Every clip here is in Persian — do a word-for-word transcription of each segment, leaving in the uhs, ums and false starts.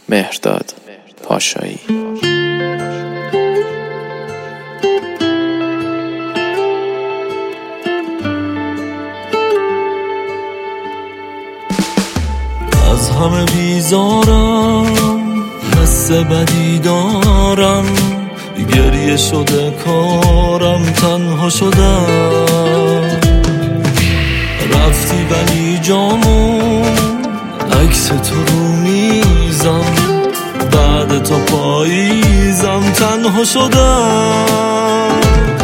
مهرداد پاشایی. از همه بیزارم، حس بدی دارم، گریه شده کارم، تنها شدم. رفتی ولی جامون عکس تو رو میزم، بعد تو پاییزم، تنها شدم.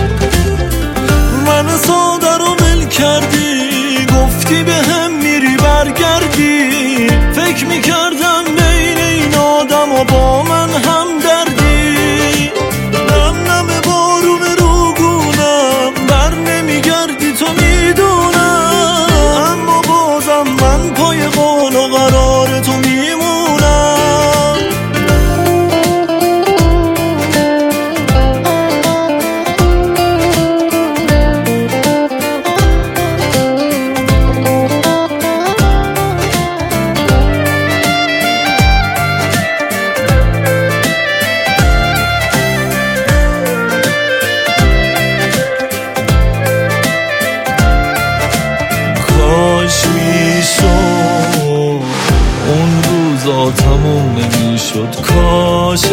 من ساده رو ول کردی، گفتی به هم میری برگردی. فکر میکردم بین این آدم و با من هم دردی. نم نم بارون رو گونم، بر نمیگردی تو میدونم، اما بازم من پای قول و قرار تو میمونم. کاش میشد اون روزا تموم نمیشد، کاش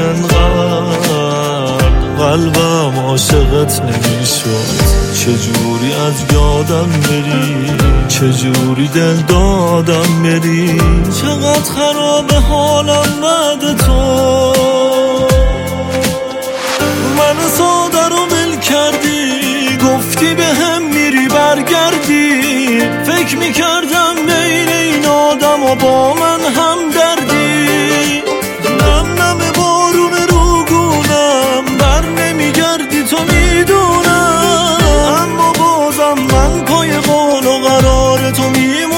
انقدر قلبم عاشقت نمیشد. چجوری از یادم بری، چجوری دل دادم بری. چقدر خراب حالم بعد تو. من ساده رو ول کردی، گفتی به هم میری برگردی. فکر میکردم بین این آدم و با من هم دردی. نم نم بارون رو گونم، بر نمیگردی تو میدونم، اما بازم من پای قول و قرار تو میمونم.